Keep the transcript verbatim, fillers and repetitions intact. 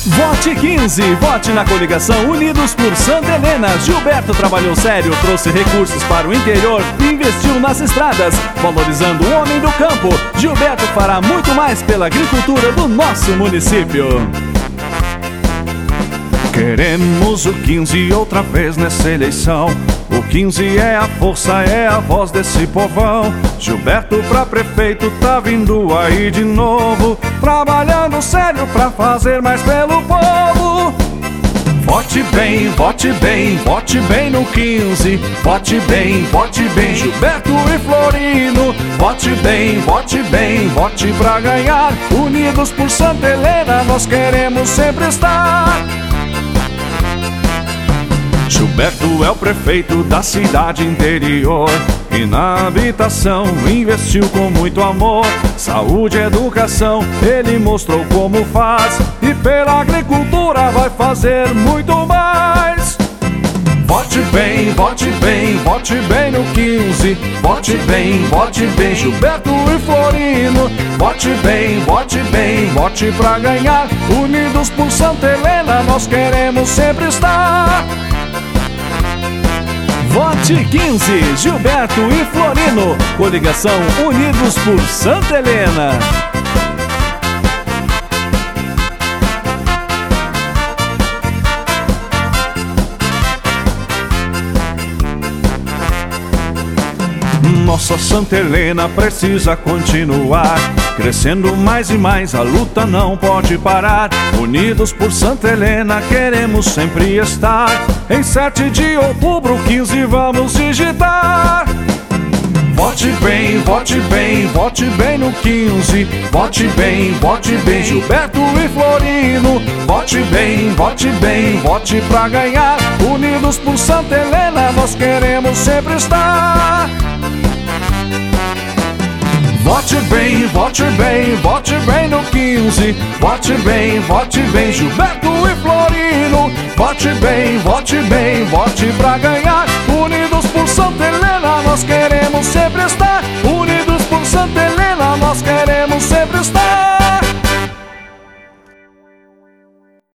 Vote quinze, vote na coligação Unidos por Santa Helena. Gilberto trabalhou sério, trouxe recursos para o interior, investiu nas estradas, valorizando o homem do campo. Gilberto fará muito mais pela agricultura do nosso município. Queremos o quinze outra vez nessa eleição. O quinze é a força, é a voz desse povão. Gilberto pra prefeito tá vindo aí de novo, trabalhando sério pra fazer mais pelo povo. Vote bem, vote bem, vote bem no quinze. Vote bem, vote bem, Gilberto e Florino. Vote bem, vote bem, vote pra ganhar. Unidos por Santa Helena, nós queremos sempre estar. Gilberto é o prefeito da cidade interior e na habitação investiu com muito amor. Saúde e educação, ele mostrou como faz, e pela agricultura vai fazer muito mais. Vote bem, vote bem, vote bem no quinze. Vote bem, vote bem, Gilberto e Florino. Vote bem, vote bem, vote pra ganhar. Unidos por Santa Helena, nós queremos sempre estar. Vote quinze, Gilberto e Florino. Coligação Unidos por Santa Helena. Nossa Santa Helena precisa continuar, crescendo mais e mais, a luta não pode parar. Unidos por Santa Helena, queremos sempre estar. Em sete de outubro, quinze, vamos digitar. Vote bem, vote bem, vote bem no quinze. Vote bem, vote bem, Gilberto e Florino. Vote bem, vote bem, vote pra ganhar. Unidos por Santa Helena, nós queremos sempre estar. Vote bem, vote bem, vote bem no quinze. Vote bem, vote bem, Gilberto e Florino. Vote bem, vote bem, vote pra ganhar. Unidos por Santa Helena, nós queremos sempre estar. Unidos por Santa Helena, nós queremos